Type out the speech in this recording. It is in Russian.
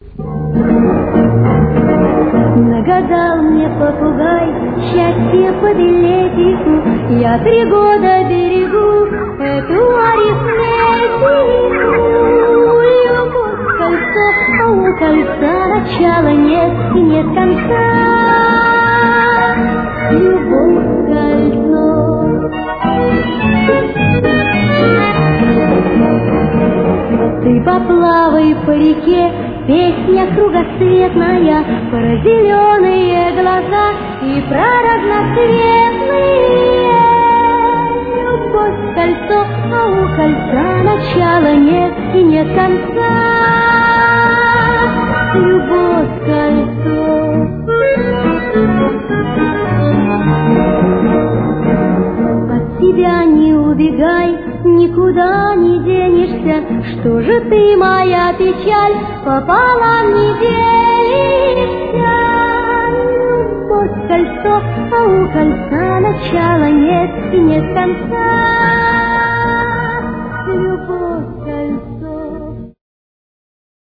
Нагадал мне попугай счастье по билетику, я 3 года берегу эту арифметику. Любовь кольцо, а у кольца начала нет и нет конца. Любовь кольцо. Ты поплавай по реке, песня кругосветная, про зеленые глаза и про разноцветные. Любовь кольцо, а у кольца начала нет и нет конца. Любовь кольцо. От тебя не убегай, никуда не денешься. Что же ты, моя печаль, пополам не делишься? Любовь кольцо, а у кольца начала нет и нет конца.